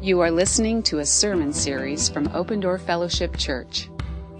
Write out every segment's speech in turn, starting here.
You are listening to a sermon series from Open Door Fellowship Church.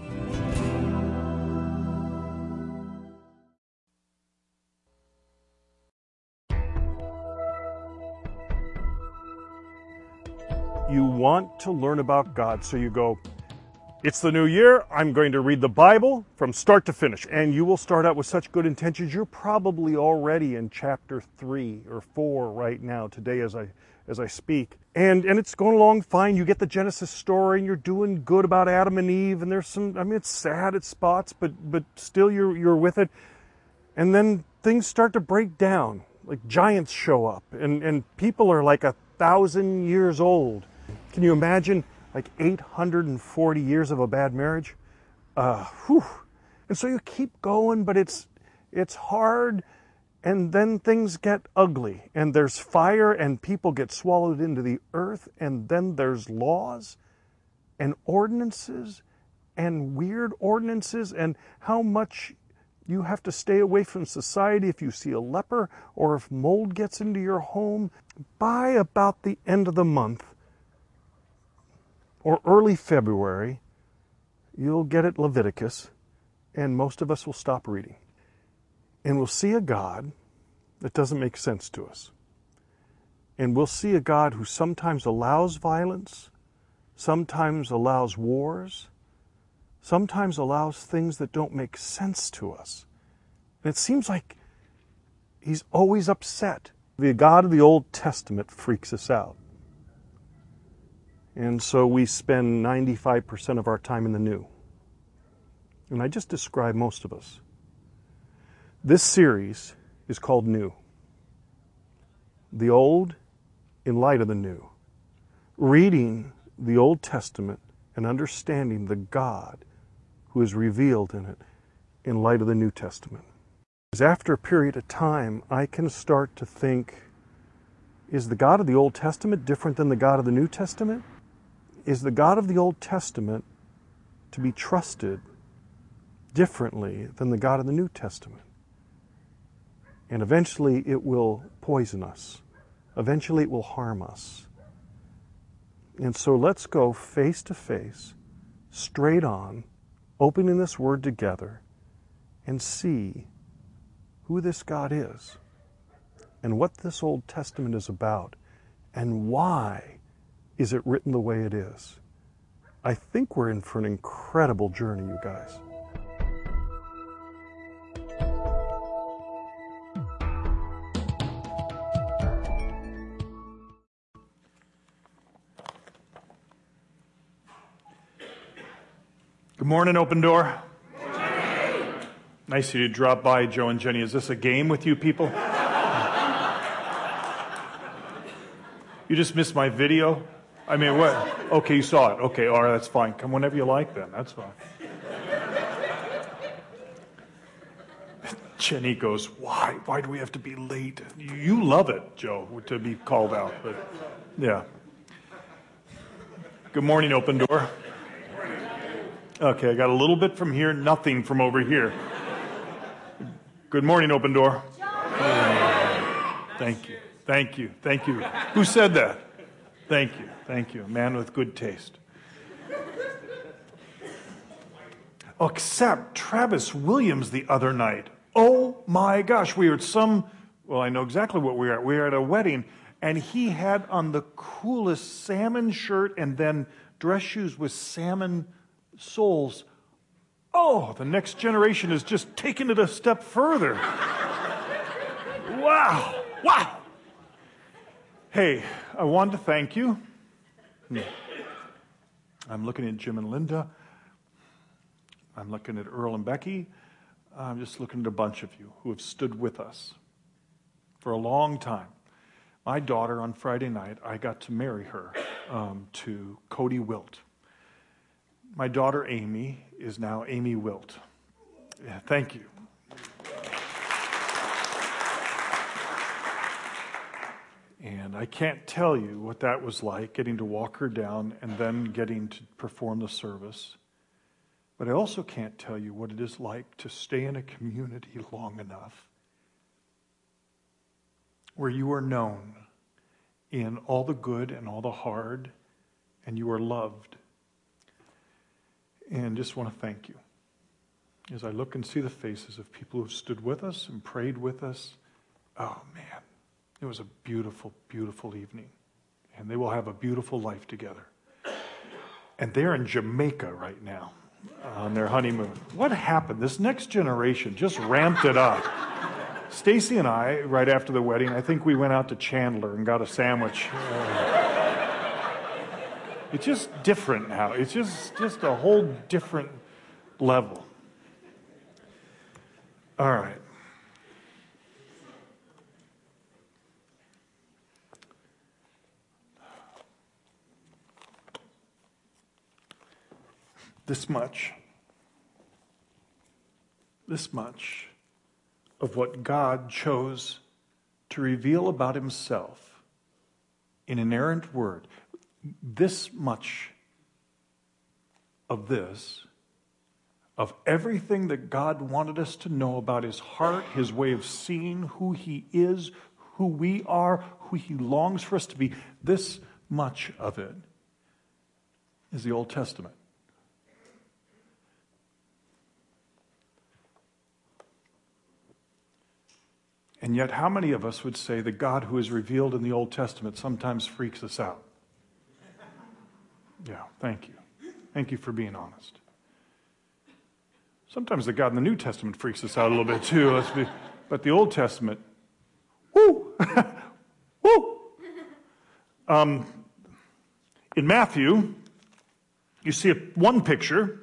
You want to learn about God, so you go, it's the new year, I'm going to read the Bible from start to finish. And you will start out with such good intentions. You're probably already in chapter 3 or 4 right now, today as I speak. And it's going along fine. You get the Genesis story and you're doing good about Adam and Eve. And there's some, it's sad at spots, but still you're with it. And then things start to break down. Like giants show up and people are like 1,000 years old. Can you imagine like 840 years of a bad marriage? And so you keep going, but it's hard, and then things get ugly, and there's fire, and people get swallowed into the earth, and then there's laws and ordinances and weird ordinances, and how much you have to stay away from society if you see a leper or if mold gets into your home. By about the end of the month, or early February, you'll get at Leviticus, and most of us will stop reading. And we'll see a God that doesn't make sense to us. And we'll see a God who sometimes allows violence, sometimes allows wars, sometimes allows things that don't make sense to us. And it seems like he's always upset. The God of the Old Testament freaks us out. And so we spend 95% of our time in the New. And I just described most of us. This series is called New. The Old in light of the New. Reading the Old Testament and understanding the God who is revealed in it in light of the New Testament. Because after a period of time, I can start to think, is the God of the Old Testament different than the God of the New Testament? Is the God of the Old Testament to be trusted differently than the God of the New Testament? And eventually it will poison us. Eventually it will harm us. And so let's go face to face, straight on, opening this Word together, and see who this God is, and what this Old Testament is about, and why is it written the way it is. I think we're in for an incredible journey, you guys. Good morning, Open Door. Good morning. Nice of you to drop by, Joe and Jenny. Is this a game with you people? You just missed my video? I mean, what? Okay, you saw it. Okay, all right, that's fine. Come whenever you like then. That's fine. Jenny goes, why? Why do we have to be late? You love it, Joe, to be called out. But yeah. Good morning, Open Door. Okay, I got a little bit from here, nothing from over here. Good morning, Open Door. Thank you. Thank you. Thank you. Who said that? Thank you. Thank you. A man with good taste. Except Travis Williams the other night. Oh my gosh, we were at I know exactly what we were at. We were at a wedding, and he had on the coolest salmon shirt and then dress shoes with salmon soles. Oh, the next generation has just taken it a step further. Wow. Wow. Hey, I wanted to thank you. I'm looking at Jim and Linda. I'm looking at Earl and Becky. I'm just looking at a bunch of you who have stood with us for a long time. My daughter, on Friday night, I got to marry her to Cody Wilt. My daughter, Amy, is now Amy Wilt. Yeah, thank you. And I can't tell you what that was like, getting to walk her down and then getting to perform the service. But I also can't tell you what it is like to stay in a community long enough where you are known in all the good and all the hard and you are loved. And just want to thank you. As I look and see the faces of people who have stood with us and prayed with us, oh man, it was a beautiful, beautiful evening. And they will have a beautiful life together. And they're in Jamaica right now on their honeymoon. What happened? This next generation just ramped it up. Stacy and I, right after the wedding, I think we went out to Chandler and got a sandwich. It's just different now. It's just a whole different level. All right. This much of what God chose to reveal about himself in inerrant word, this much of this, of everything that God wanted us to know about his heart, his way of seeing, who he is, who we are, who he longs for us to be, this much of it is the Old Testament. And yet, how many of us would say the God who is revealed in the Old Testament sometimes freaks us out? Yeah, thank you. Thank you for being honest. Sometimes the God in the New Testament freaks us out a little bit too. But the Old Testament, woo, woo. In Matthew, you see one picture.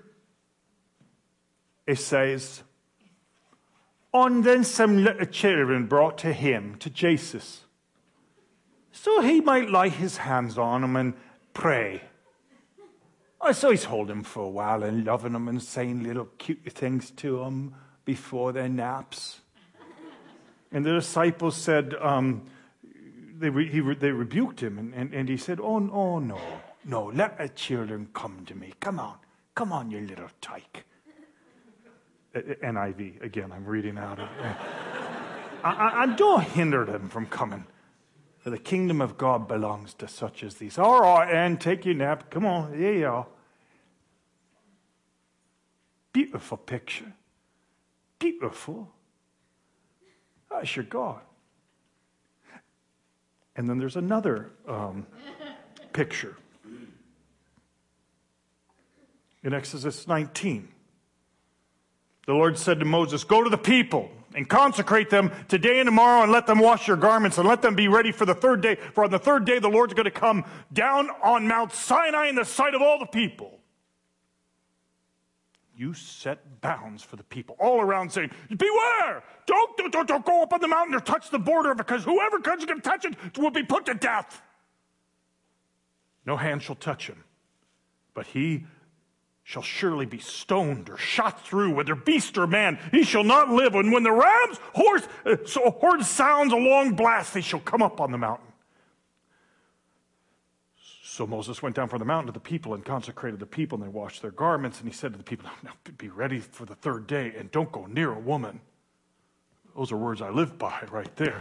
It says, "And then some little children brought to him, to Jesus, so he might lay his hands on them and pray. So he's holding them for a while and loving them and saying little cute things to them before their naps." And the disciples said, they rebuked him, and he said, oh, no, let the children come to me. Come on, you little tyke. NIV, again, I'm reading out of it. And don't hinder them from coming, for the kingdom of God belongs to such as these. All right, and take your nap. Come on, there you are. Beautiful picture. Beautiful. That's your God. And then there's another picture. In Exodus 19. The Lord said to Moses, "Go to the people and consecrate them today and tomorrow, and let them wash their garments and let them be ready for the third day. For on the third day the Lord's going to come down on Mount Sinai in the sight of all the people." You set bounds for the people all around, saying, "Beware! Don't go up on the mountain or touch the border, because whoever comes going to touch it will be put to death. No hand shall touch him, but he shall surely be stoned or shot through, whether beast or man. He shall not live. And when the ram's horn sounds a long blast, they shall come up on the mountain." So Moses went down from the mountain to the people and consecrated the people, and they washed their garments. And he said to the people, "Now be ready for the third day, and don't go near a woman." Those are words I live by right there.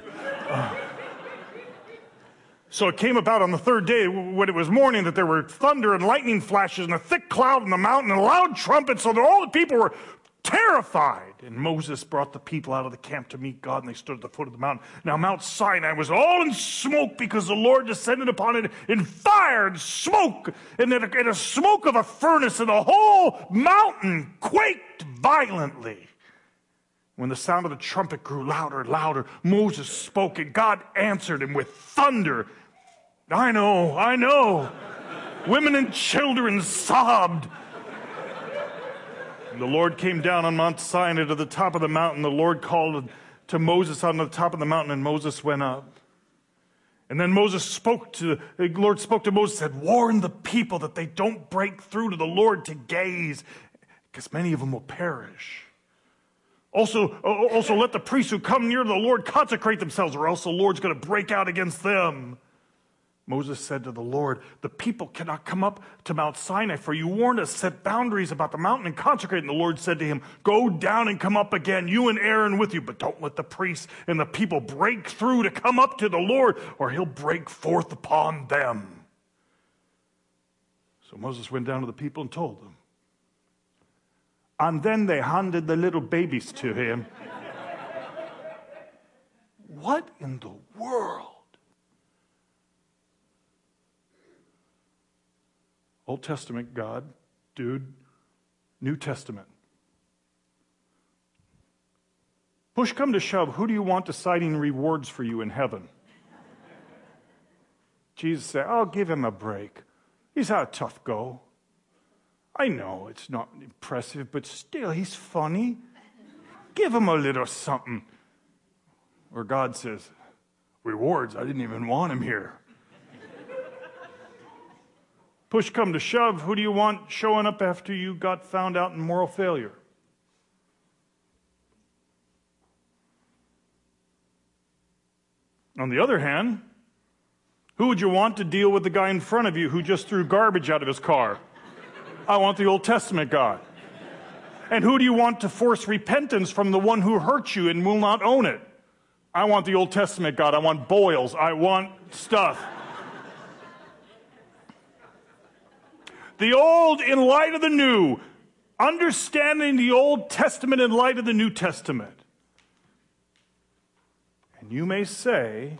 So it came about on the third day, when it was morning, that there were thunder and lightning flashes and a thick cloud on the mountain and a loud trumpet, so that all the people were terrified. And Moses brought the people out of the camp to meet God, and they stood at the foot of the mountain. Now Mount Sinai was all in smoke, because the Lord descended upon it in fire and smoke, and in a smoke of a furnace, and the whole mountain quaked violently. When the sound of the trumpet grew louder and louder, Moses spoke, and God answered him with thunder. I know. Women and children sobbed. And the Lord came down on Mount Sinai to the top of the mountain. The Lord called to Moses on the top of the mountain, and Moses went up. And then the Lord spoke to Moses and said, "Warn the people that they don't break through to the Lord to gaze, because many of them will perish. Also let the priests who come near the Lord consecrate themselves, or else the Lord's going to break out against them." Moses said to the Lord, "The people cannot come up to Mount Sinai, for you warned us, set boundaries about the mountain and consecrate." And the Lord said to him, "Go down and come up again, you and Aaron with you, but don't let the priests and the people break through to come up to the Lord, or he'll break forth upon them." So Moses went down to the people and told them. And then they handed the little babies to him. What in the world? Old Testament God, dude. New Testament. Push come to shove, who do you want deciding rewards for you in heaven? Jesus said, I'll give him a break. He's had a tough go. I know it's not impressive, but still, he's funny. Give him a little something. Or God says, rewards, I didn't even want him here. Push come to shove, who do you want showing up after you got found out in moral failure? On the other hand, who would you want to deal with the guy in front of you who just threw garbage out of his car? I want the Old Testament God. And who do you want to force repentance from the one who hurt you and will not own it? I want the Old Testament God. I want boils. I want stuff. The old in light of the new. Understanding the Old Testament in light of the New Testament. And you may say,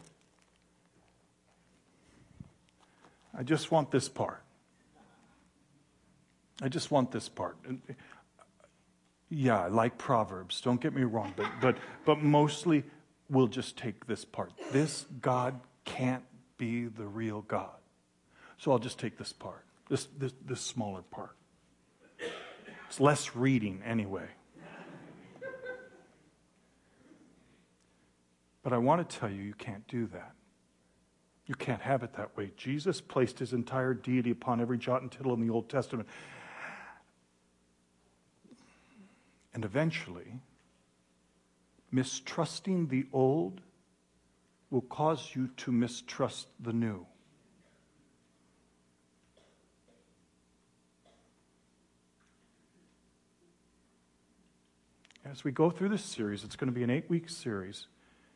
I just want this part. I just want this part. Yeah, I like Proverbs, don't get me wrong, but mostly we'll just take this part. This God can't be the real God. So I'll just take this part, this smaller part. It's less reading anyway. But I want to tell you, you can't do that. You can't have it that way. Jesus placed his entire deity upon every jot and tittle in the Old Testament. And eventually, mistrusting the old will cause you to mistrust the new. As we go through this series, it's going to be an 8-week series.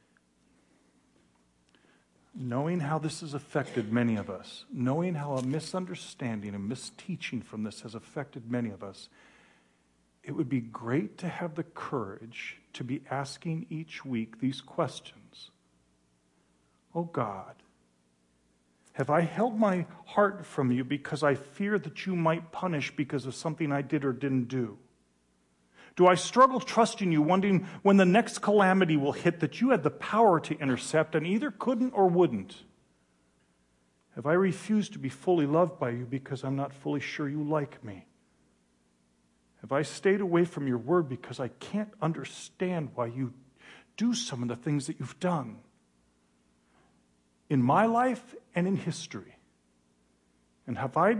Knowing how this has affected many of us, knowing how a misunderstanding and misteaching from this has affected many of us, it would be great to have the courage to be asking each week these questions. Oh God, have I held my heart from you because I fear that you might punish because of something I did or didn't do? Do I struggle trusting you, wondering when the next calamity will hit that you had the power to intercept and either couldn't or wouldn't? Have I refused to be fully loved by you because I'm not fully sure you like me? Have I stayed away from your word because I can't understand why you do some of the things that you've done in my life and in history? And have I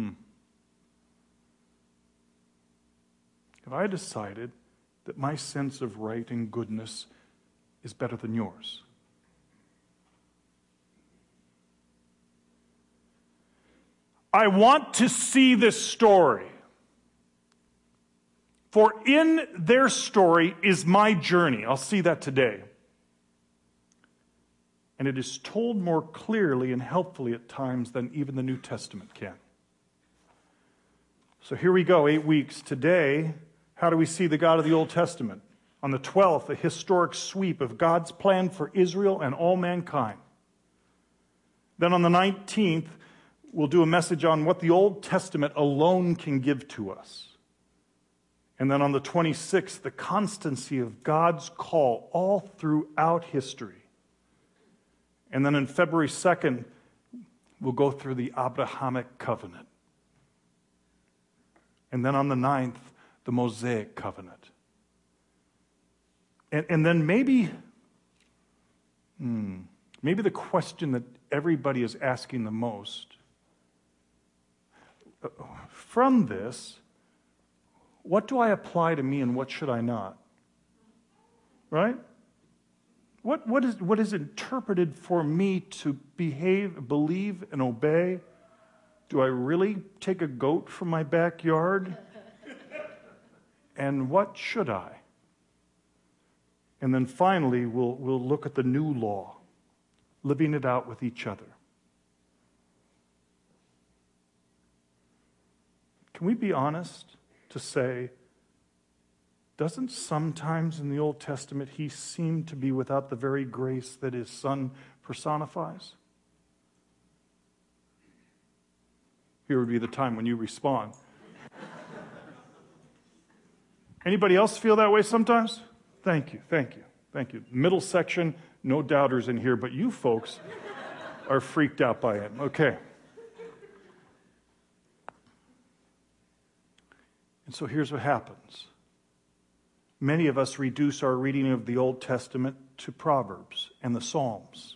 decided that my sense of right and goodness is better than yours? I want to see this story. For in their story is my journey. I'll see that today. And it is told more clearly and helpfully at times than even the New Testament can. So here we go, 8 weeks. Today, how do we see the God of the Old Testament? On the 12th, a historic sweep of God's plan for Israel and all mankind. Then on the 19th, we'll do a message on what the Old Testament alone can give to us. And then on the 26th, the constancy of God's call all throughout history. And then on February 2nd, we'll go through the Abrahamic covenant. And then on the 9th, the Mosaic covenant. And then maybe the question that everybody is asking the most, from this, what do I apply to me and what should I not? Right? What is interpreted for me to behave, believe, and obey? Do I really take a goat from my backyard? And what should I? And then finally, we'll look at the new law, living it out with each other. can we be honest to say, doesn't sometimes in the Old Testament he seem to be without the very grace that his Son personifies? Here would be the time when you respond. Anybody else feel that way sometimes? Thank you, thank you, thank you. Middle section, no doubters in here, but you folks are freaked out by it. Okay. And so here's what happens. Many of us reduce our reading of the Old Testament to Proverbs and the Psalms.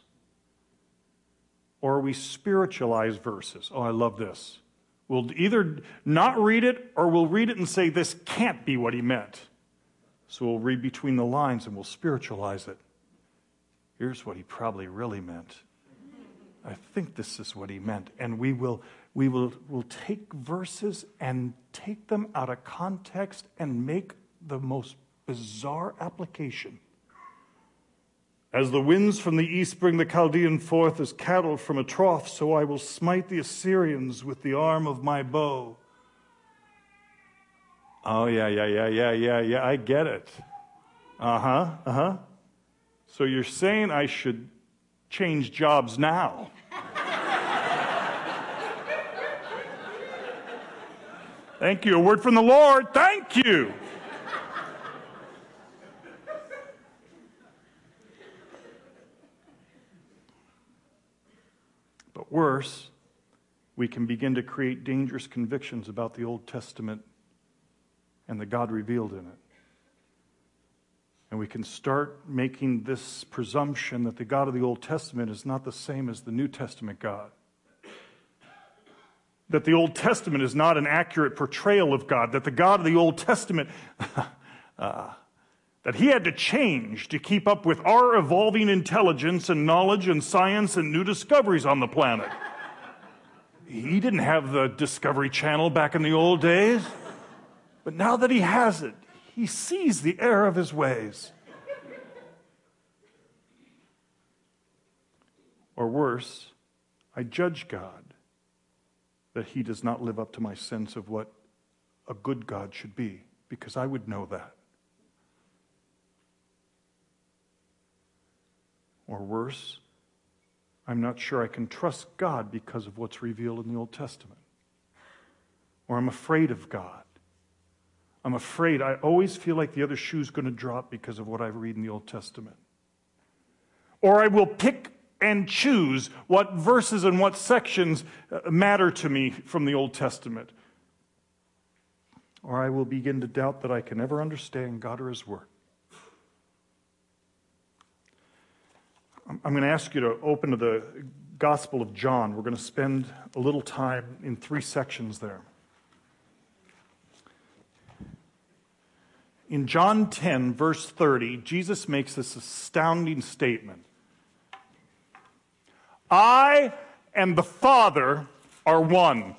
Or we spiritualize verses. Oh, I love this. We'll either not read it or we'll read it and say, this can't be what he meant. So we'll read between the lines and we'll spiritualize it. Here's what he probably really meant. I think this is what he meant. And we'll take verses and take them out of context and make the most bizarre application. As the winds from the east bring the Chaldean forth as cattle from a trough, so I will smite the Assyrians with the arm of my bow. Oh, yeah, I get it. So you're saying I should change jobs now? Thank you. A word from the Lord. Thank you. But worse, we can begin to create dangerous convictions about the Old Testament and the God revealed in it. And we can start making this presumption that the God of the Old Testament is not the same as the New Testament God. That the Old Testament is not an accurate portrayal of God. That the God of the Old Testament, that he had to change to keep up with our evolving intelligence and knowledge and science and new discoveries on the planet. He didn't have the Discovery Channel back in the old days. But now that he has it, he sees the error of his ways. Or worse, I judge God that he does not live up to my sense of what a good God should be, because I would know that. Or worse, I'm not sure I can trust God because of what's revealed in the Old Testament. Or I'm afraid of God. I'm afraid. I always feel like the other shoe's going to drop because of what I read in the Old Testament. Or I will pick and choose what verses and what sections matter to me from the Old Testament. Or I will begin to doubt that I can ever understand God or his word. I'm going to ask you to open to the Gospel of John. We're going to spend a little time in 3 sections there. In John 10, verse 30, Jesus makes this astounding statement. I and the Father are one.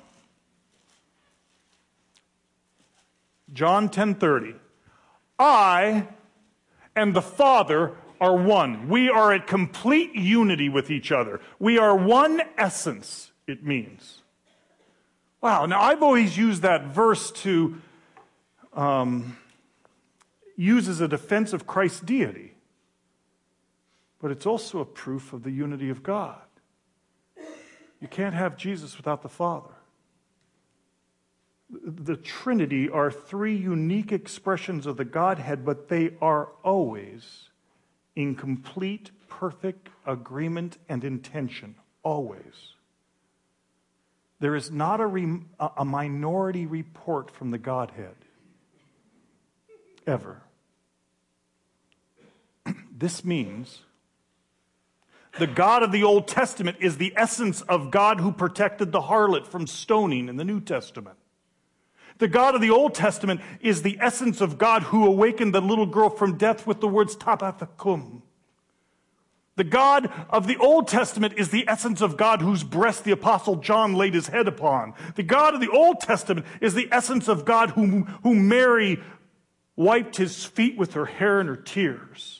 John 10:30. I and the Father are one. We are at complete unity with each other. We are one essence, it means. Wow, now I've always used that verse to use as a defense of Christ's deity. But it's also a proof of the unity of God. You can't have Jesus without the Father. The Trinity are 3 unique expressions of the Godhead, but they are always in complete, perfect agreement and intention. Always. There is not a minority report from the Godhead. Ever. This means the God of the Old Testament is the essence of God who protected the harlot from stoning in the New Testament. The God of the Old Testament is the essence of God who awakened the little girl from death with the words Tabitha cum. The God of the Old Testament is the essence of God whose breast the Apostle John laid his head upon. The God of the Old Testament is the essence of God whom Mary wiped his feet with her hair and her tears.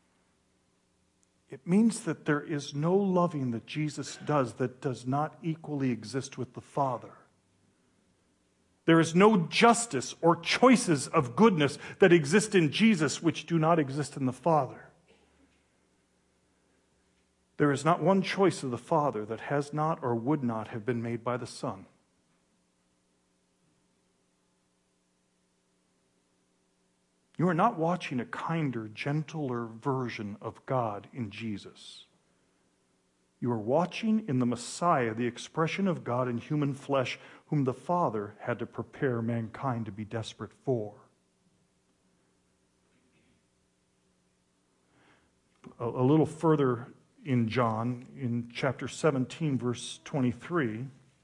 It means that there is no loving that Jesus does that does not equally exist with the Father. There is no justice or choices of goodness that exist in Jesus which do not exist in the Father. There is not one choice of the Father that has not or would not have been made by the Son. You are not watching a kinder, gentler version of God in Jesus. You are watching in the Messiah the expression of God in human flesh, whom the Father had to prepare mankind to be desperate for. A little further in John, in chapter 17, verse 23,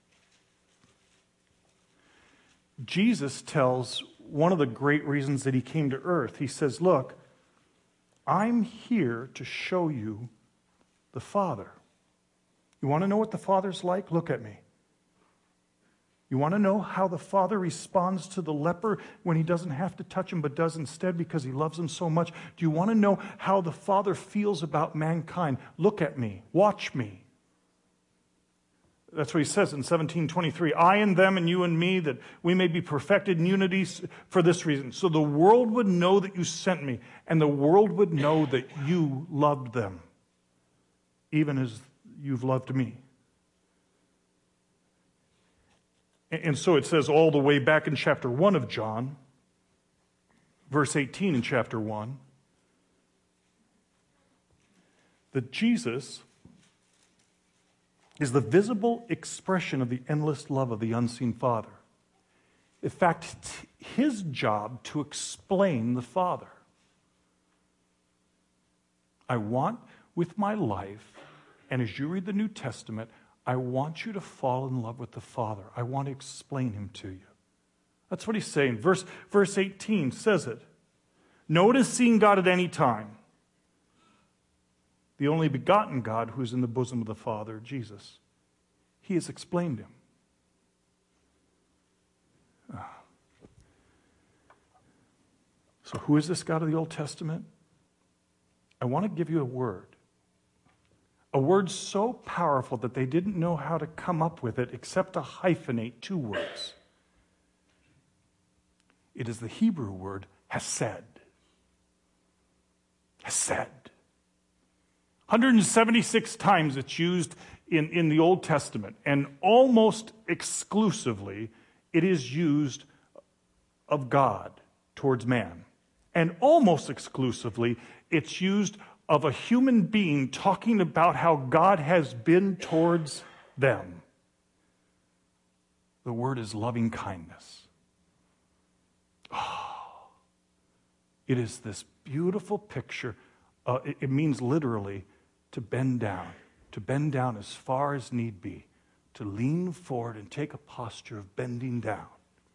Jesus tells one of the great reasons that he came to earth. He says, look, I'm here to show you the Father. You want to know what the Father's like? Look at me. You want to know how the Father responds to the leper when he doesn't have to touch him but does instead because he loves him so much? Do you want to know how the Father feels about mankind? Look at me. Watch me. That's what he says in 17:23. I and them and you and me, that we may be perfected in unity for this reason. So the world would know that you sent me, and the world would know that you loved them, even as you've loved me. And so it says all the way back in chapter 1 of John, verse 18 in chapter 1, that Jesus is the visible expression of the endless love of the unseen Father. In fact, it's his job to explain the Father. I want, with my life, and as you read the New Testament, I want you to fall in love with the Father. I want to explain him to you. That's what he's saying. Verse 18 says it. No one has seen God at any time. The only begotten God who is in the bosom of the Father, Jesus. He has explained him. So who is this God of the Old Testament? I want to give you a word. A word so powerful that they didn't know how to come up with it except to hyphenate two words. It is the Hebrew word hesed. Hesed. 176 times it's used in the Old Testament, and almost exclusively it is used of God towards man. And almost exclusively it's used of a human being talking about how God has been towards them. The word is loving kindness. Oh, it is this beautiful picture. It means literally to bend down as far as need be, to lean forward and take a posture of bending down.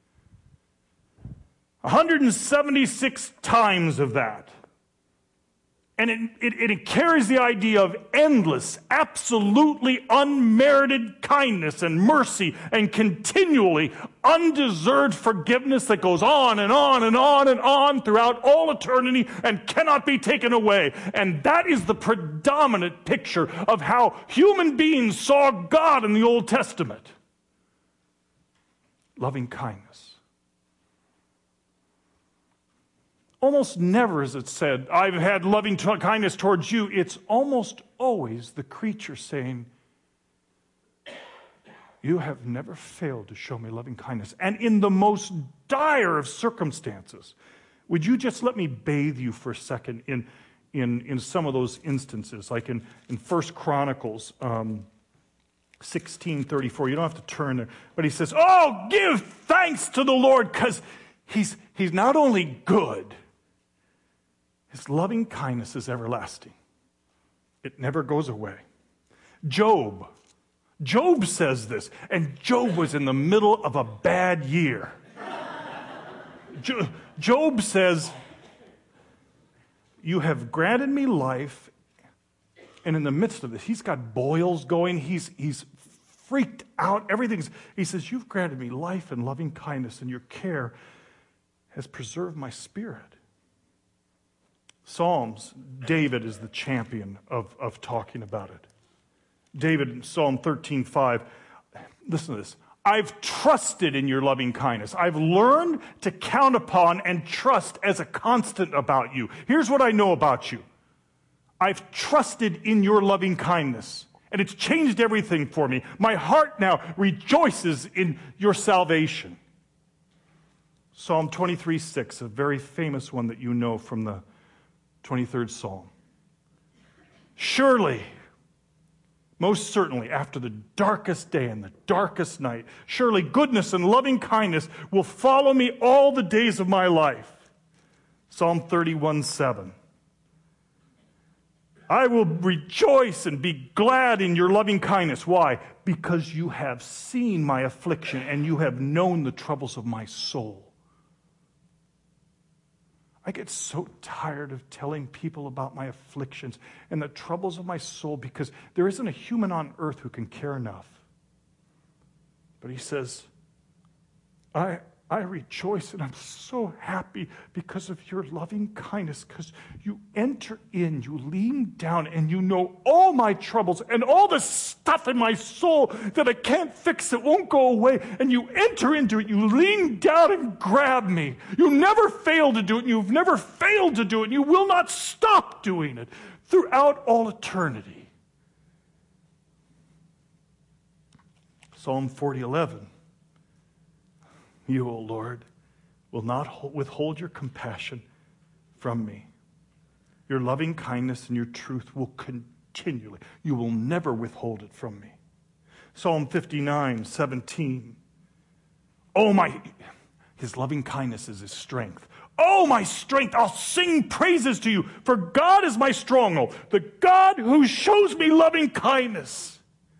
176 times of that. And it carries the idea of endless, absolutely unmerited kindness and mercy and continually undeserved forgiveness that goes on and on and on and on throughout all eternity and cannot be taken away. And that is the predominant picture of how human beings saw God in the Old Testament. Loving kindness. Almost never is it said, I've had loving kindness towards you. It's almost always the creature saying, you have never failed to show me loving kindness. And in the most dire of circumstances, would you just let me bathe you for a second in some of those instances, like in 1 Chronicles 16:34. You don't have to turn there. But he says, oh, give thanks to the Lord, because he's not only good, his loving kindness is everlasting. It never goes away. Job says this, and Job was in the middle of a bad year. Job says, you have granted me life, and in the midst of this, he's got boils going, he's freaked out, he says, you've granted me life and loving kindness, and your care has preserved my spirit. Psalms, David is the champion of talking about it. David in Psalm 13:5, listen to this. I've trusted in your loving kindness. I've learned to count upon and trust as a constant about you. Here's what I know about you. I've trusted in your loving kindness, and it's changed everything for me. My heart now rejoices in your salvation. Psalm 23:6, a very famous one that you know from the 23rd Psalm. Surely, most certainly, after the darkest day and the darkest night, surely goodness and loving kindness will follow me all the days of my life. Psalm 31:7. I will rejoice and be glad in your loving kindness. Why? Because you have seen my affliction and you have known the troubles of my soul. I get so tired of telling people about my afflictions and the troubles of my soul because there isn't a human on earth who can care enough. But he says, I rejoice and I'm so happy because of your loving kindness, because you enter in, you lean down, and you know all my troubles and all the stuff in my soul that I can't fix, that won't go away, and you enter into it, you lean down and grab me. You never fail to do it, and you've never failed to do it, and you will not stop doing it throughout all eternity. Psalm 40:11. You, O Lord, will not withhold your compassion from me. Your loving kindness and your truth will continually. You will never withhold it from me. Psalm 59:17. His loving kindness is his strength. Oh, my strength, I'll sing praises to you, for God is my stronghold, the God who shows me loving kindness.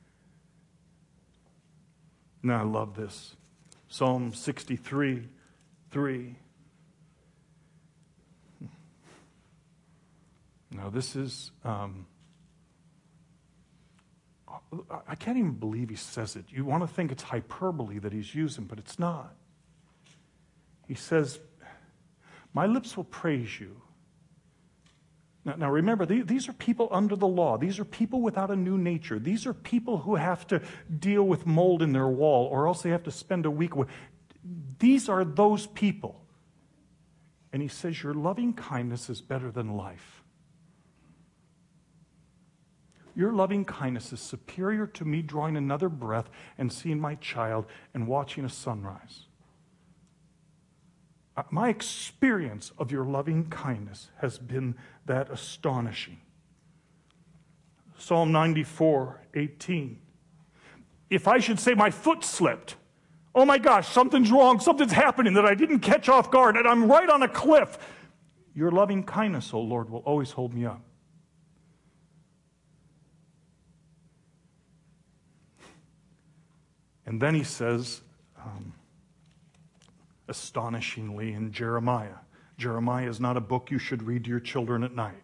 Now, I love this. Psalm 63:3. Now, this is, I can't even believe he says it. You want to think it's hyperbole that he's using, but it's not. He says, my lips will praise you. Now remember, these are people under the law. These are people without a new nature. These are people who have to deal with mold in their wall, or else they have to spend a week with. These are those people. And he says, your loving kindness is better than life. Your loving kindness is superior to me drawing another breath and seeing my child and watching a sunrise. My experience of your loving kindness has been that astonishing. Psalm 94:18. If I should say my foot slipped, oh my gosh, something's wrong, something's happening that I didn't catch off guard, and I'm right on a cliff, your loving kindness, O Lord, will always hold me up. And then he says, astonishingly, in Jeremiah. Jeremiah is not a book you should read to your children at night.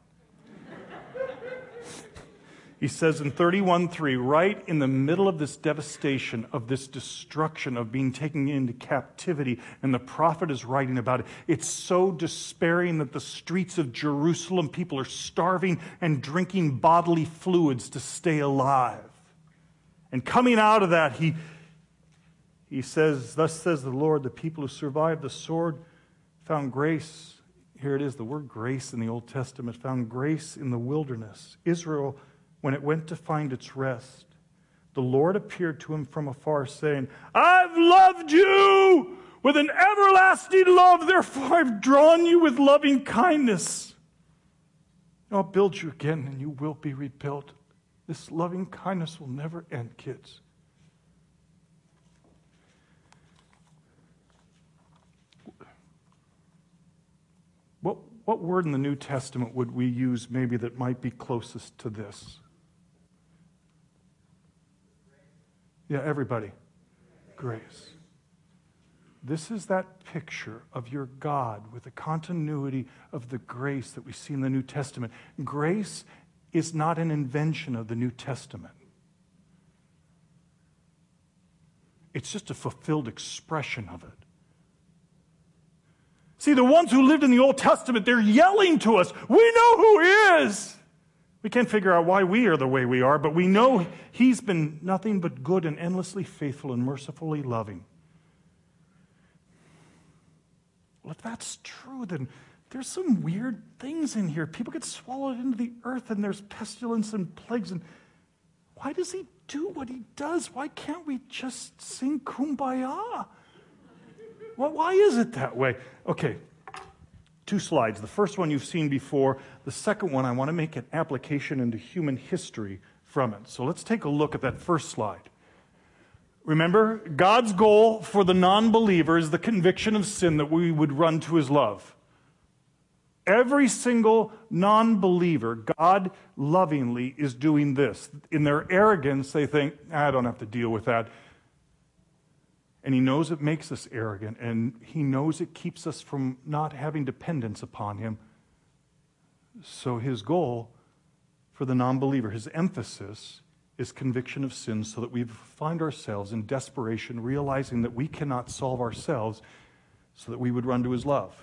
He says in 31:3, right in the middle of this devastation, of this destruction, of being taken into captivity, and the prophet is writing about it, it's so despairing that the streets of Jerusalem, people are starving and drinking bodily fluids to stay alive. And coming out of that, he says, thus says the Lord, the people who survived the sword found grace. Here it is, the word grace in the Old Testament, found grace in the wilderness. Israel, when it went to find its rest, the Lord appeared to him from afar, saying, I've loved you with an everlasting love, therefore I've drawn you with loving kindness. I'll build you again, and you will be rebuilt. This loving kindness will never end, kids. What word in the New Testament would we use maybe that might be closest to this? Yeah, everybody. Grace. This is that picture of your God with the continuity of the grace that we see in the New Testament. Grace is not an invention of the New Testament. It's just a fulfilled expression of it. See, the ones who lived in the Old Testament, they're yelling to us, we know who he is. We can't figure out why we are the way we are, but we know he's been nothing but good and endlessly faithful and mercifully loving. Well, if that's true, then there's some weird things in here. People get swallowed into the earth, and there's pestilence and plagues. And why does he do what he does? Why can't we just sing Kumbaya? Well, why is it that way? Okay, 2 slides. The first one you've seen before. The second one, I want to make an application into human history from it. So let's take a look at that first slide. Remember, God's goal for the non-believer is the conviction of sin that we would run to his love. Every single non-believer, God lovingly is doing this. In their arrogance, they think, I don't have to deal with that. And he knows it makes us arrogant, and he knows it keeps us from not having dependence upon him. So his goal for the non-believer, his emphasis, is conviction of sin, so that we find ourselves in desperation, realizing that we cannot solve ourselves, so that we would run to his love.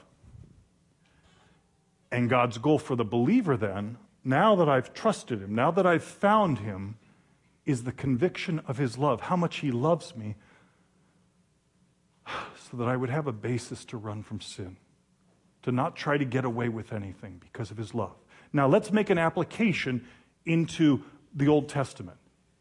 And God's goal for the believer then, now that I've trusted him, now that I've found him, is the conviction of his love, how much he loves me, so that I would have a basis to run from sin, to not try to get away with anything because of his love. Now let's make an application into the Old Testament.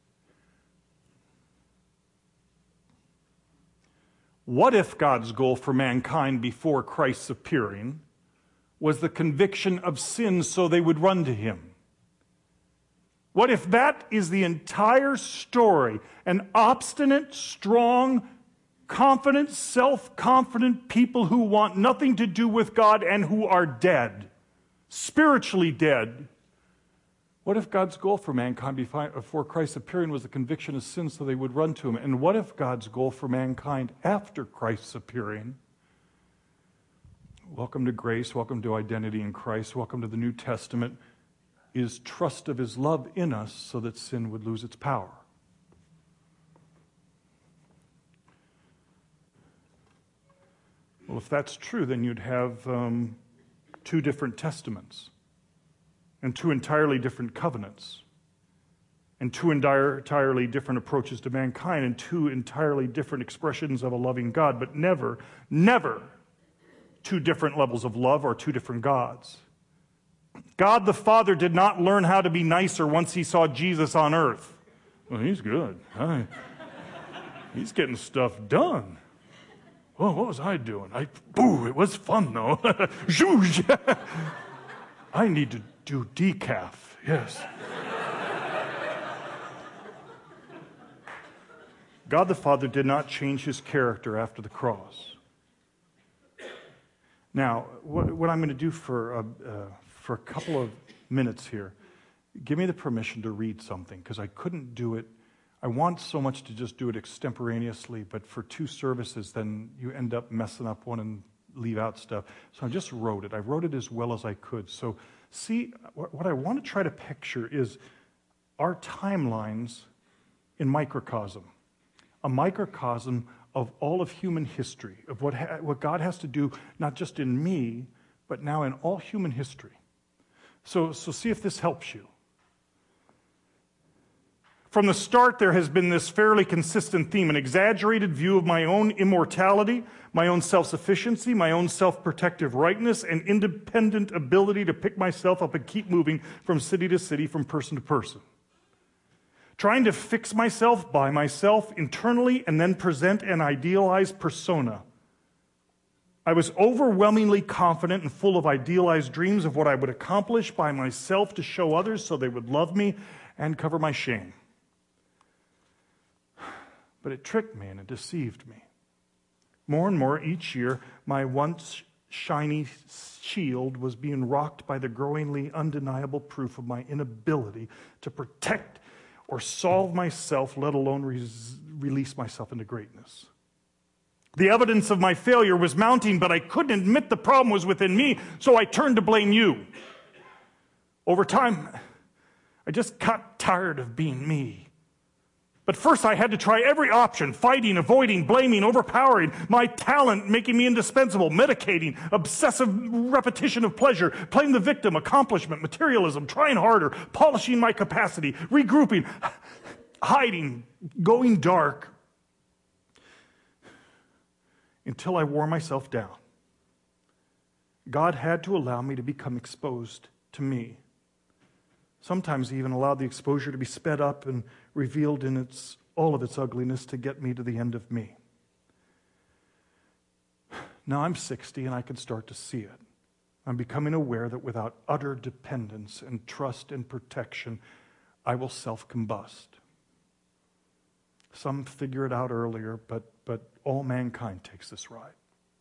What if God's goal for mankind before Christ's appearing was the conviction of sin so they would run to him? What if that is the entire story? An obstinate, strong, confident, self-confident people who want nothing to do with God and who are dead, spiritually dead. What if God's goal for mankind before Christ's appearing was the conviction of sin so they would run to him? And what if God's goal for mankind after Christ's appearing, welcome to grace, welcome to identity in Christ, welcome to the New Testament, is trust of his love in us so that sin would lose its power? Well, if that's true, then you'd have 2 different testaments, and 2 entirely different covenants, and 2 entirely different approaches to mankind, and 2 entirely different expressions of a loving God, but never, never 2 different levels of love or 2 different gods. God the Father did not learn how to be nicer once he saw Jesus on earth. Well, he's good. He's getting stuff done. Well, what was I doing? It was fun, though. I need to do decaf, yes. God the Father did not change his character after the cross. Now, what I'm going to do for a couple of minutes here, give me the permission to read something, because I couldn't do it. I want so much to just do it extemporaneously, but for 2 services, then you end up messing up one and leave out stuff. So I just wrote it. I wrote it as well as I could. So see, what I want to try to picture is our timelines in microcosm. A microcosm of all of human history, of what God has to do, not just in me, but now in all human history. So see if this helps you. From the start, there has been this fairly consistent theme, an exaggerated view of my own immortality, my own self-sufficiency, my own self-protective rightness, and independent ability to pick myself up and keep moving from city to city, from person to person. Trying to fix myself by myself internally and then present an idealized persona. I was overwhelmingly confident and full of idealized dreams of what I would accomplish by myself to show others so they would love me and cover my shame. But it tricked me and it deceived me. More and more each year, my once shiny shield was being rocked by the growingly undeniable proof of my inability to protect or solve myself, let alone release myself into greatness. The evidence of my failure was mounting, but I couldn't admit the problem was within me, so I turned to blame you. Over time, I just got tired of being me. But first I had to try every option, fighting, avoiding, blaming, overpowering, my talent making me indispensable, medicating, obsessive repetition of pleasure, playing the victim, accomplishment, materialism, trying harder, polishing my capacity, regrouping, hiding, going dark, until I wore myself down. God had to allow me to become exposed to me. Sometimes he even allowed the exposure to be sped up and revealed in all of its ugliness to get me to the end of me. Now I'm 60 and I can start to see it. I'm becoming aware that without utter dependence and trust and protection, I will self-combust. Some figure it out earlier, but all mankind takes this ride.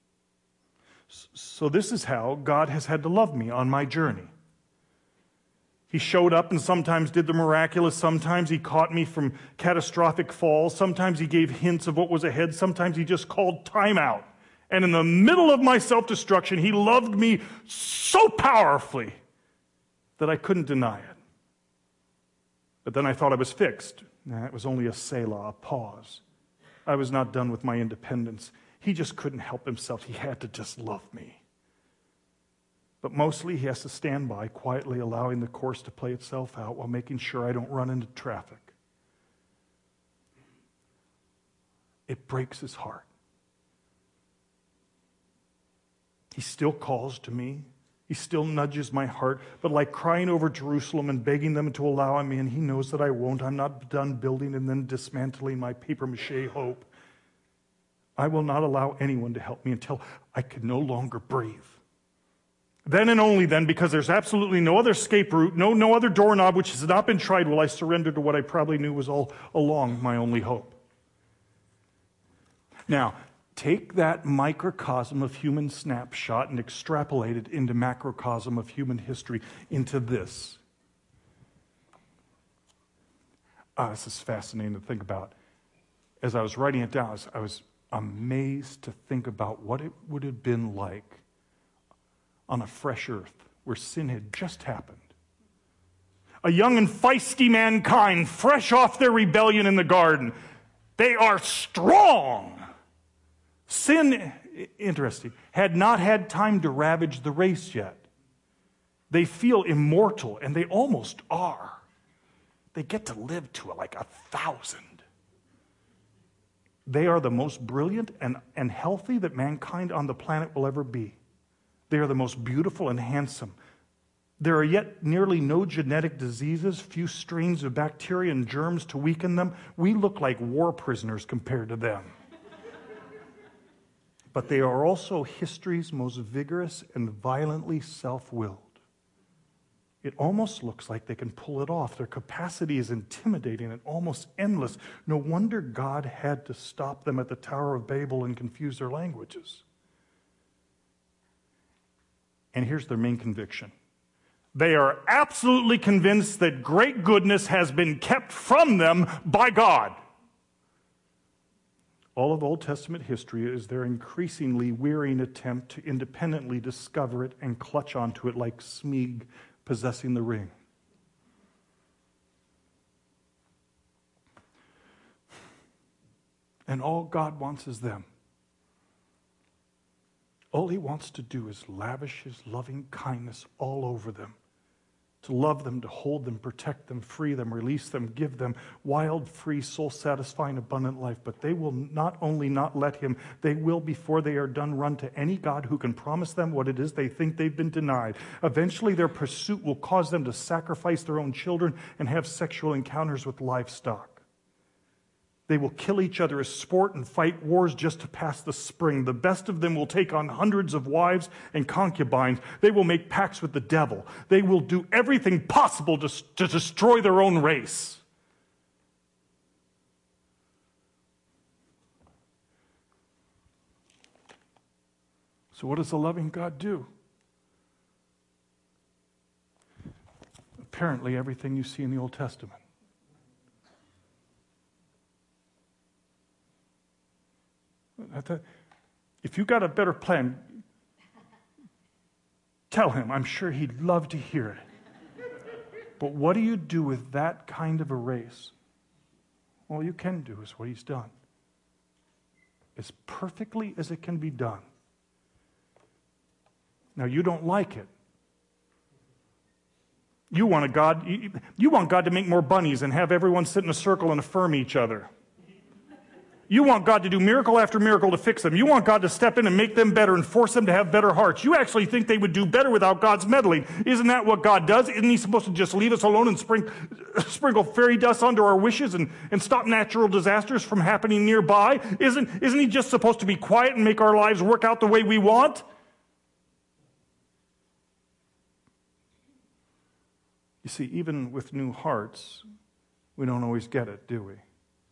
So this is how God has had to love me on my journey. He showed up and sometimes did the miraculous. Sometimes he caught me from catastrophic falls. Sometimes he gave hints of what was ahead. Sometimes he just called time out. And in the middle of my self-destruction, he loved me so powerfully that I couldn't deny it. But then I thought I was fixed. Nah, it was only a Selah, a pause. I was not done with my independence. He just couldn't help himself. He had to just love me. But mostly he has to stand by, quietly allowing the course to play itself out while making sure I don't run into traffic. It breaks his heart. He still calls to me. He still nudges my heart. But like crying over Jerusalem and begging them to allow me in, he knows that I won't. I'm not done building and then dismantling my papier-mâché hope. I will not allow anyone to help me until I can no longer breathe. Then and only then, because there's absolutely no other escape route, no other doorknob which has not been tried, will I surrender to what I probably knew was all along my only hope. Now, take that microcosm of human snapshot and extrapolate it into macrocosm of human history into this. This is fascinating to think about. As I was writing it down, I was amazed to think about what it would have been like on a fresh earth where sin had just happened. A young and feisty mankind, fresh off their rebellion in the garden. They are strong. Sin, interesting, had not had time to ravage the race yet. They feel immortal, and they almost are. They get to live to like 1,000. They are the most brilliant and healthy that mankind on the planet will ever be. They are the most beautiful and handsome. There are yet nearly no genetic diseases, few strains of bacteria and germs to weaken them. We look like war prisoners compared to them. But they are also history's most vigorous and violently self-willed. It almost looks like they can pull it off. Their capacity is intimidating and almost endless. No wonder God had to stop them at the Tower of Babel and confuse their languages. And here's their main conviction. They are absolutely convinced that great goodness has been kept from them by God. All of Old Testament history is their increasingly wearying attempt to independently discover it and clutch onto it like Smeagol possessing the ring. And all God wants is them. All he wants to do is lavish his loving kindness all over them. To love them, to hold them, protect them, free them, release them, give them wild, free, soul-satisfying, abundant life. But they will not only not let him, they will, before they are done, run to any God who can promise them what it is they think they've been denied. Eventually, their pursuit will cause them to sacrifice their own children and have sexual encounters with livestock. They will kill each other as sport and fight wars just to pass the spring. The best of them will take on hundreds of wives and concubines. They will make pacts with the devil. They will do everything possible to destroy their own race. So what does the loving God do? Apparently everything you see in the Old Testament. If you got a better plan, tell him. I'm sure he'd love to hear it. But what do you do with that kind of a race? All you can do is what he's done. As perfectly as it can be done. Now, you don't like it. You want God to make more bunnies and have everyone sit in a circle and affirm each other. You want God to do miracle after miracle to fix them. You want God to step in and make them better and force them to have better hearts. You actually think they would do better without God's meddling. Isn't that what God does? Isn't he supposed to just leave us alone and sprinkle fairy dust onto our wishes and stop natural disasters from happening nearby? Isn't he just supposed to be quiet and make our lives work out the way we want? You see, even with new hearts, we don't always get it, do we?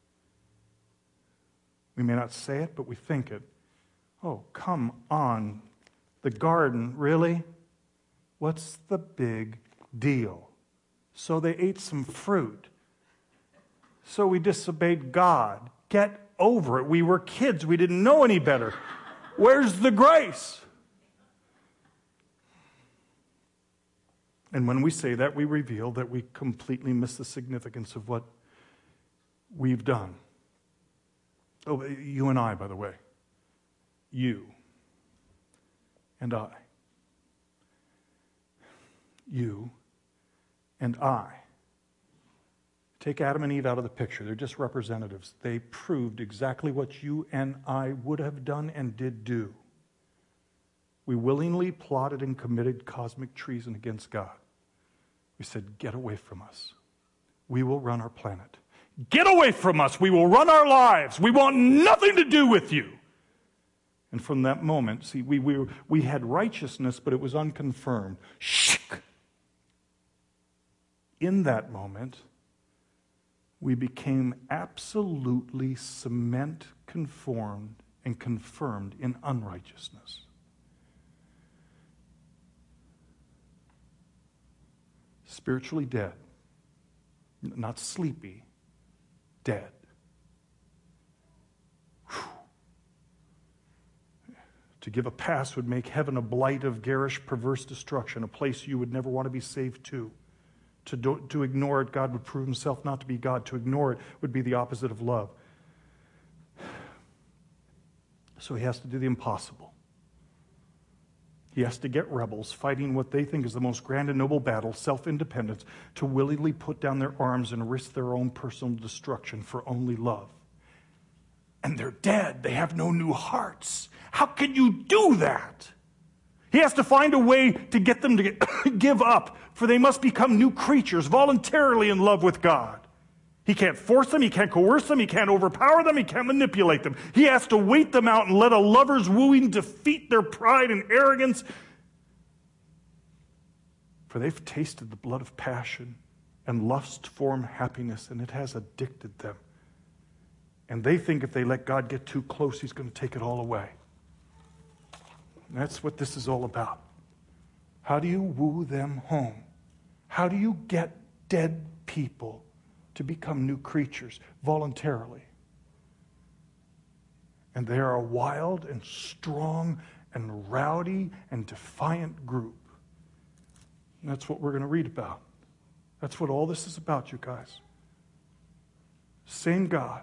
We may not say it, but we think it. Oh, come on. The garden, really? What's the big deal? So they ate some fruit. So we disobeyed God. Get over it. We were kids. We didn't know any better. Where's the grace? And when we say that, we reveal that we completely miss the significance of what we've done. Oh, you and I, by the way. You and I. You and I. Take Adam and Eve out of the picture. They're just representatives. They proved exactly what you and I would have done and did do. We willingly plotted and committed cosmic treason against God. We said, get away from us. We will run our planet. Get away from us. We will run our lives. We want nothing to do with you. And from that moment, see, we had righteousness, but it was unconfirmed. In that moment, we became absolutely cement conformed and confirmed in unrighteousness. Spiritually dead. Not sleepy. Dead. Whew. To give a pass would make heaven a blight of garish, perverse destruction, a place you would never want to be saved to. To ignore it, God would prove himself not to be God. To ignore it would be the opposite of love. So he has to do the impossible. He has to get rebels fighting what they think is the most grand and noble battle, self-independence, to willingly put down their arms and risk their own personal destruction for only love. And they're dead. They have no new hearts. How can you do that? He has to find a way to get them to give up, for they must become new creatures, voluntarily in love with God. He can't force them, he can't coerce them, he can't overpower them, he can't manipulate them. He has to wait them out and let a lover's wooing defeat their pride and arrogance. For they've tasted the blood of passion and lust form happiness, and it has addicted them. And they think if they let God get too close, he's going to take it all away. And that's what this is all about. How do you woo them home? How do you get dead people to become new creatures voluntarily? And they are a wild and strong and rowdy and defiant group. And that's what we're going to read about. That's what all this is about, you guys. Same God.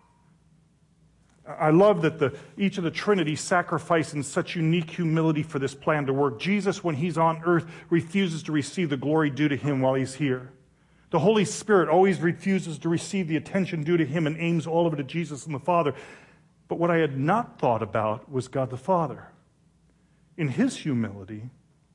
I love that each of the Trinity sacrifice in such unique humility for this plan to work. Jesus, when he's on earth, refuses to receive the glory due to him while he's here. The Holy Spirit always refuses to receive the attention due to him and aims all of it at Jesus and the Father. But what I had not thought about was God the Father. In his humility,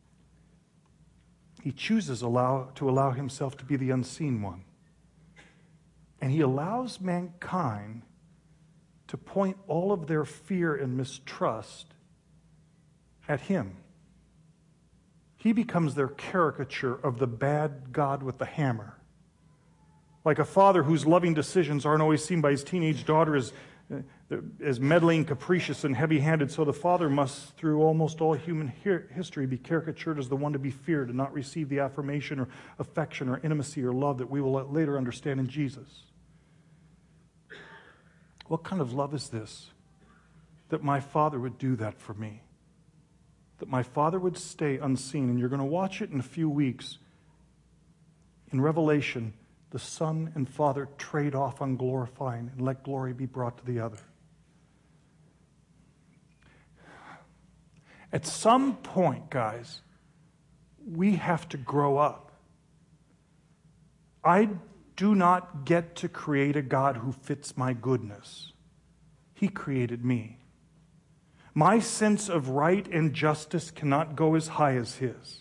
he chooses to allow himself to be the unseen one. And he allows mankind to point all of their fear and mistrust at him. He becomes their caricature of the bad God with the hammer. Like a father whose loving decisions aren't always seen by his teenage daughter as meddling, capricious, and heavy-handed, so the father must, through almost all human history, be caricatured as the one to be feared and not receive the affirmation or affection or intimacy or love that we will later understand in Jesus. What kind of love is this? That my Father would do that for me. That my Father would stay unseen. And you're going to watch it in a few weeks. In Revelation, the Son and Father trade off on glorifying and let glory be brought to the other. At some point, guys, we have to grow up. I do not get to create a God who fits my goodness. He created me. My sense of right and justice cannot go as high as His.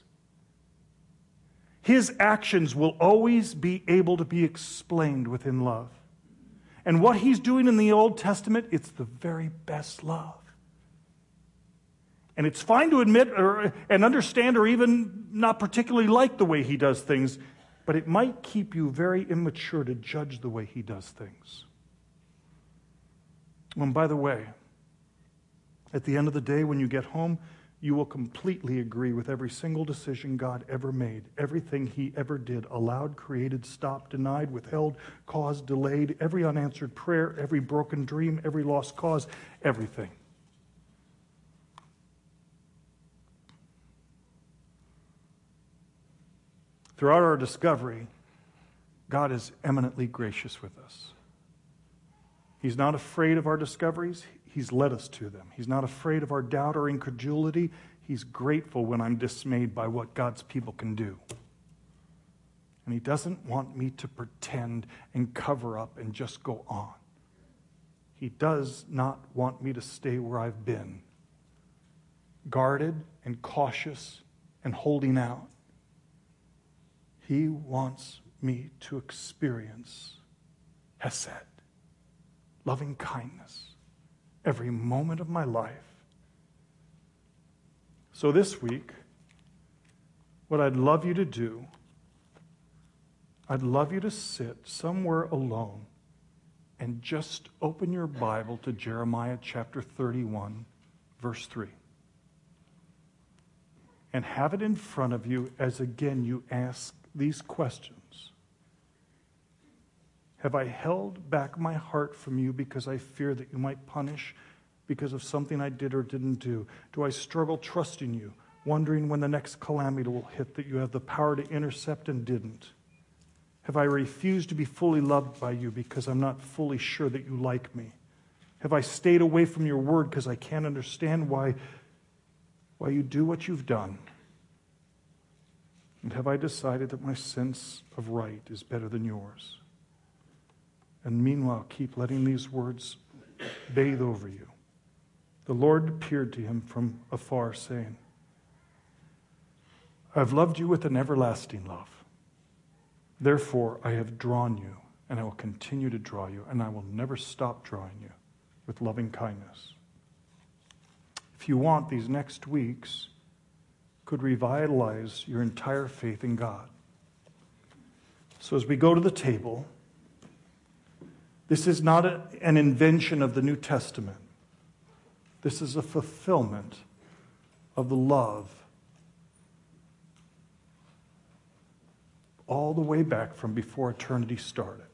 His actions will always be able to be explained within love. And what He's doing in the Old Testament, it's the very best love. And it's fine to admit and understand or even not particularly like the way He does things, but it might keep you very immature to judge the way He does things. And by the way, at the end of the day, when you get home, you will completely agree with every single decision God ever made, everything He ever did, allowed, created, stopped, denied, withheld, caused, delayed, every unanswered prayer, every broken dream, every lost cause, everything. Throughout our discovery, God is eminently gracious with us. He's not afraid of our discoveries. He's led us to them. He's not afraid of our doubt or incredulity. He's grateful when I'm dismayed by what God's people can do. And He doesn't want me to pretend and cover up and just go on. He does not want me to stay where I've been, guarded and cautious and holding out. He wants me to experience hesed, loving kindness, every moment of my life. So this week, what I'd love you to do, I'd love you to sit somewhere alone and just open your Bible to Jeremiah chapter 31, verse 3. And have it in front of you as again you ask these questions. Have I held back my heart from you because I fear that you might punish because of something I did or didn't do? Do I struggle trusting you, wondering when the next calamity will hit that you have the power to intercept and didn't? Have I refused to be fully loved by you because I'm not fully sure that you like me? Have I stayed away from your word because I can't understand why you do what you've done? And have I decided that my sense of right is better than yours? And meanwhile, keep letting these words bathe over you. The Lord appeared to him from afar, saying, I've loved you with an everlasting love. Therefore, I have drawn you, and I will continue to draw you, and I will never stop drawing you with loving kindness. If you want, these next weeks could revitalize your entire faith in God. So as we go to the table, this is not an invention of the New Testament. This is a fulfillment of the love all the way back from before eternity started.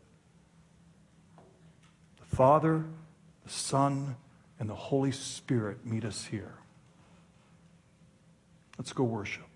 The Father, the Son, and the Holy Spirit meet us here. Let's go worship.